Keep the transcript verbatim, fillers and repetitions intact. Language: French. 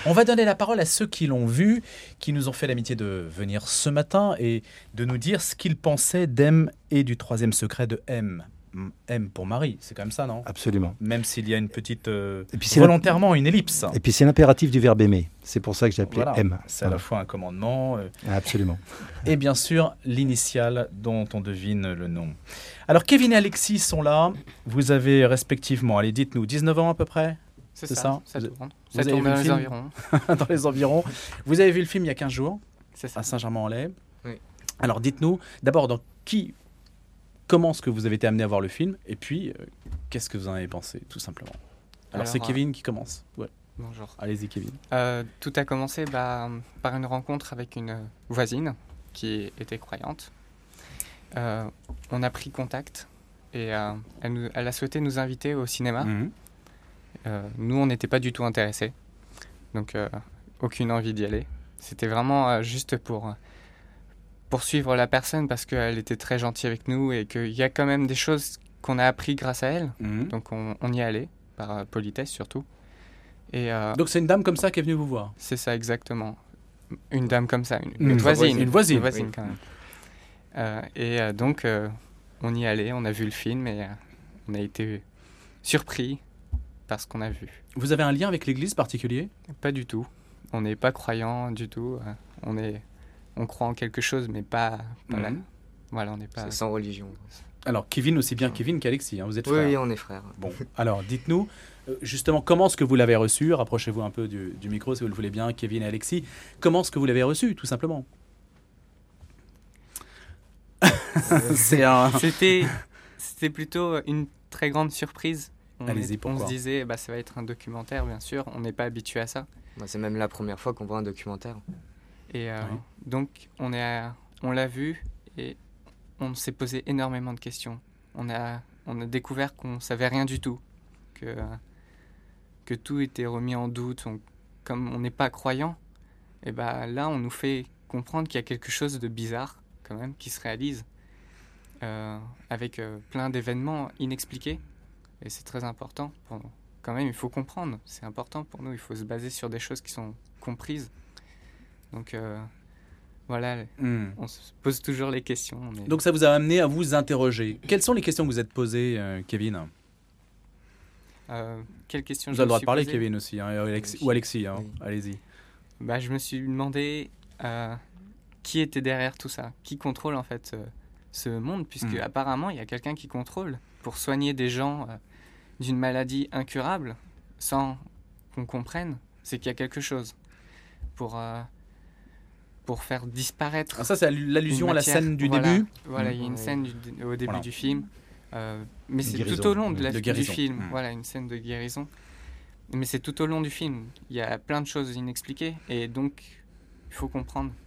On va donner la parole à ceux qui l'ont vu, qui nous ont fait l'amitié de venir ce matin et de nous dire ce qu'ils pensaient d'M et du troisième secret de M. M pour Marie, c'est quand même ça, non ? Absolument. Même s'il y a une petite, euh, Et puis c'est volontairement une ellipse. Et puis c'est l'impératif du verbe aimer. C'est pour ça que j'ai appelé Voilà. M. C'est à la fois un commandement euh, Absolument. et bien sûr l'initiale dont on devine le nom. Alors Kevin et Alexis sont là. Vous avez respectivement, allez dites-nous, dix-neuf ans à peu près ? C'est, C'est ça, ça, ça Vous- tourne. vous Ça avez tourne vu dans le les film environs. Dans les environs. Vous avez vu le film il y a quinze jours C'est ça. à Saint-Germain-en-Laye. Oui. Alors dites-nous d'abord dans qui, comment est-ce que vous avez été amené à voir le film et puis euh, qu'est-ce que vous en avez pensé tout simplement. Alors, Alors, c'est euh, Kevin qui commence. Ouais. Bonjour. Allez-y Kevin. Euh, tout a commencé bah, par une rencontre avec une voisine qui était croyante. Euh, on a pris contact et euh, elle, nous- elle a souhaité nous inviter au cinéma. Mhm. Euh, nous, on n'était pas du tout intéressés, donc euh, aucune envie d'y aller. C'était vraiment euh, juste pour, pour suivre la personne parce qu'elle était très gentille avec nous et qu'il y a quand même des choses qu'on a appris grâce à elle. Mhm. Donc on, on y est allé, par euh, politesse surtout. Et euh, Donc c'est une dame comme ça qui est venue vous voir. c'est ça exactement. Une dame comme ça, une, Une une voisine. Une voisine. Une oui. quand même. Euh, et euh, donc euh, on y est allé, on a vu le film et euh, on a été surpris par ce qu'on a vu. Vous avez un lien avec l'église particulier ? Pas du tout. On n'est pas croyant du tout. Euh, on est, on croit en quelque chose, mais pas, pas là. Mhm. Voilà, on n'est pas. C'est sans religion. Alors Kevin, aussi bien Kevin qu'Alexis, hein, vous êtes Oui, frères. oui, on est frères. Bon, alors dites-nous euh, justement comment est-ce que vous l'avez reçu. Rapprochez-vous un peu du, du micro si vous le voulez bien, Kevin et Alexis. Comment est-ce que vous l'avez reçu, tout simplement ? C'est un... C'était, c'était plutôt une très grande surprise. On, Allez-y, est- on pourquoi se disait, bah, ça va être un documentaire, bien sûr. On n'est pas habitué à ça. Bah, c'est même la première fois qu'on voit un documentaire. Et euh, Oui. donc, on, est à- on l'a vu et on s'est posé énormément de questions. On a, on a découvert qu'on ne savait rien du tout, que, que tout était remis en doute. On- comme on n'est pas croyant, et bah, là, on nous fait comprendre qu'il y a quelque chose de bizarre, quand même, qui se réalise, euh, avec euh, plein d'événements inexpliqués. Et c'est très important. Pour, quand même, il faut comprendre. C'est important pour nous. Il faut se baser sur des choses qui sont comprises. Donc, euh, voilà, Hmm. on se pose toujours les questions. on est- Donc ça vous a amené à vous interroger. Quelles sont les questions que vous êtes posées, euh, Kevin ? Euh, quelles questions Vous je avez le me droit de suis parler, posées Kevin aussi, hein, et Alexis- Oui. ou Alexis, hein. Oui. Allez-y. Bah, je me suis demandé euh, qui était derrière tout ça, qui contrôle en fait euh, ce monde, puisque Mm. apparemment il y a quelqu'un qui contrôle pour soigner des gens euh, d'une maladie incurable sans qu'on comprenne, c'est qu'il y a quelque chose pour euh, pour faire disparaître. Alors ça, c'est l'allusion une à la matière. scène du Voilà. début. Voilà, Mm. il y a une Ouais. scène du- au début Voilà. du film, euh, mais c'est guérison. tout au long de la, De du guérison. film. Mm. Voilà, une scène de guérison. Mais c'est tout au long du film. Il y a plein de choses inexpliquées et donc il faut comprendre.